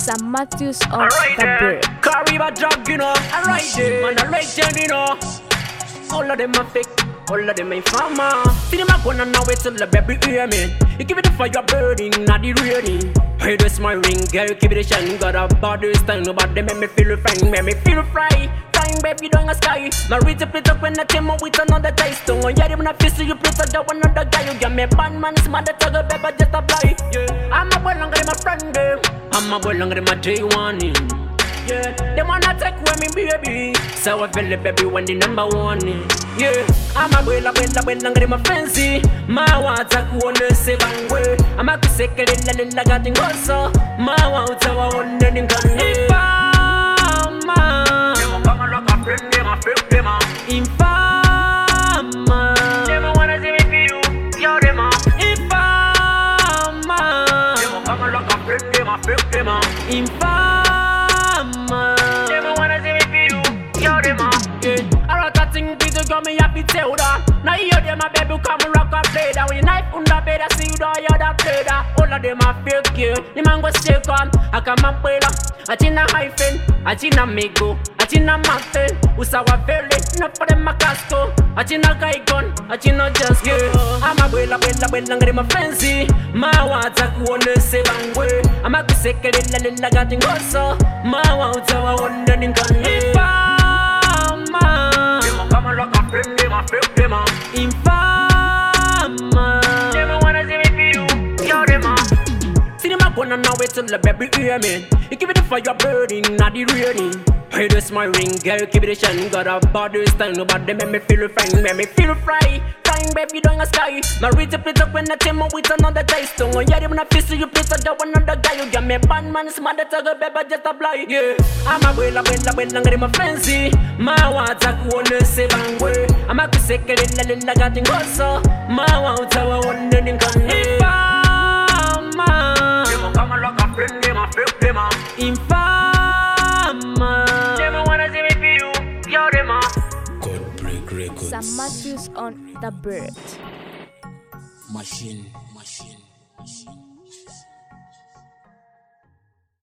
Sam Matthews on Alright the there, bird. Cariba drug, you know. Alright there, man, alright there, you know. All of them are fake, all of them ain't farmer. See them a gonna now wait till the baby hear me. You give it the fire burning, not the raining. Hey, this my ring, girl, keep it a shine. Got a body style, nobody make me feel fine, make me feel fry. Flying baby down the sky. My reach up it up when I came up with another taste. Don't want you to feel so you play that another guy. You get me bad man, it's mother tag a baby just apply. Yeah, I'm a boy longer than my friend them. I'm a boy longer than my J1. Yeah, they wanna take with me baby. So I feel the baby when the number one. Yeah, I'm a boy longer than my fancy. My water wanna say bang way. I'm a second in the garden also. My water wanna think Infama, never wanna see me feel. Yo, them Infama, never come like a friend, them Infama, never wanna see me feel. Yo, them I wrote a thing, people got me happy tell that. Now you them a baby come rock and play that. When you knife under bed, I see you don't hear that play that. All of them are fake you. The man go shake on. I come and play that. I think a hyphen, I think a mego, I think a master. Usawa vele, not for them a casco. I think a guy gun, I think a just go. I'm a bella, ngari my fancy. My water wanna say bang way. I'm a second in the garden also. My water wanna think Infama, come and lock a friend, them a fake them a Infama, never wanna see me feel. Yo, them see them a gonna now wait till the baby hear me. You give it the fire burning, not the raining. Hey, this my ring, girl, keep it a shine. Got a body style, nobody make me feel fine, make me feel fry. Flying baby down the sky. My reach up it up when I came up with another taste. Don't want you to feel so you play that another guy. You get me bad man, it's mother tag a baby just apply. Yeah, I'm a bella, ngari my fancy. My water wanna say bang way. I'm a second in the garden also. My water wanna think Infama, come and lock a friend, them a fake them a Infama, never wanna see me feel. Yo, them God break records. Sam Matthews on the bird. Machine.